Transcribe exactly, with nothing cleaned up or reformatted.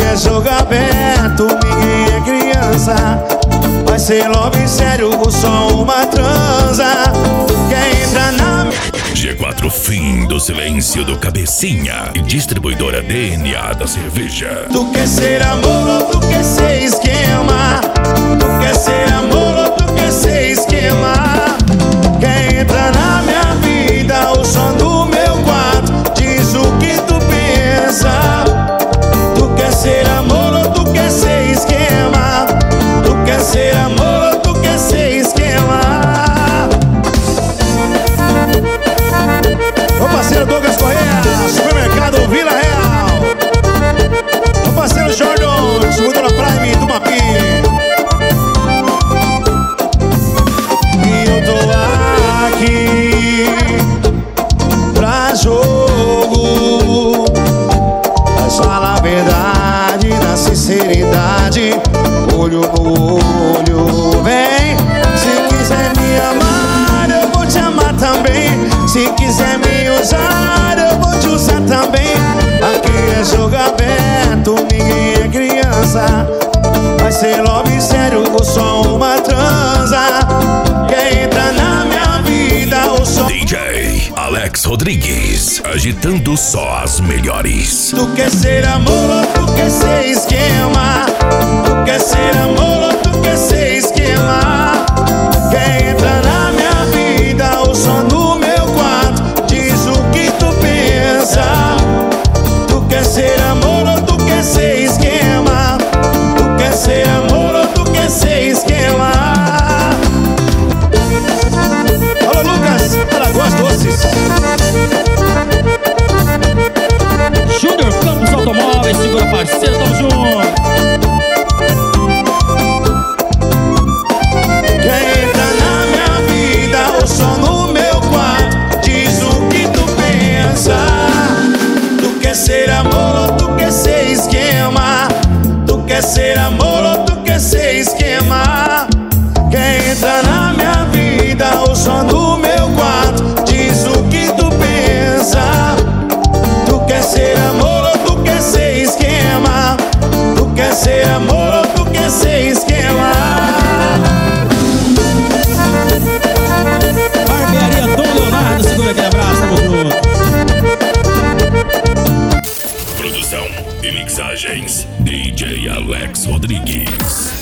é jogo aberto, ninguém é criança. Vai ser love sério ou só uma transa? Quer entrar na G quatro Fim do Silêncio do Cabecinha e distribuidora D N A da cerveja. Tu quer ser amor ou tu quer ser esquema? Tu quer ser amor ou tu quer ser esquema? Quer entrar na minha vida ou só no meu quarto? Diz o que tu pensa. Tu quer ser amor ou tu quer ser esquema? Tu quer ser amor ou tu quer ser esquema? Ô parceiro Douglas Correia, supermercado Vila Real. Ô parceiro Jordan, distribuidora Prime do Mapi. E eu tô aqui pra jogo. Mas fala a verdade, na sinceridade, olho no olho. Vem, se quiser me amar, eu vou te amar também. Se quiser me usar, eu vou te usar também. Aqui é jogo aberto, ninguém é criança. Vai ser love sério ou só uma transa? Quer entrar na minha vida ou só... D J Alex Rodrigues, agitando só as melhores. Tu quer ser amor ou tu quer ser esquema? Tu quer ser amor ou tu quer ser esquema? Quer entrar na minha vida ou só no meu quarto? Diz o que tu pensa. Tu quer ser amor ou tu quer ser esquema? Tu quer ser amor ou tu quer ser esquema? Alô Lucas, Alagoas Doces. Júnior Campos Automóveis, segura parceiro, tamo junto. Quer entrar na minha vida ou só no meu quarto? Diz o que tu pensa. Tu quer ser amor ou tu quer ser esquema? Tu quer ser amor ou tu quer ser esquema? Quer entrar na minha vida ou só no meu quarto? Diz o que tu pensa. Tu quer ser amor ou tu quer ser esquema? Tu quer ser amor ou tu quer ser esquema? Barbearia Dom Leonardo, segura aquele abraço, tamo junto. Produção e mixagens D J Alex Rodrigues.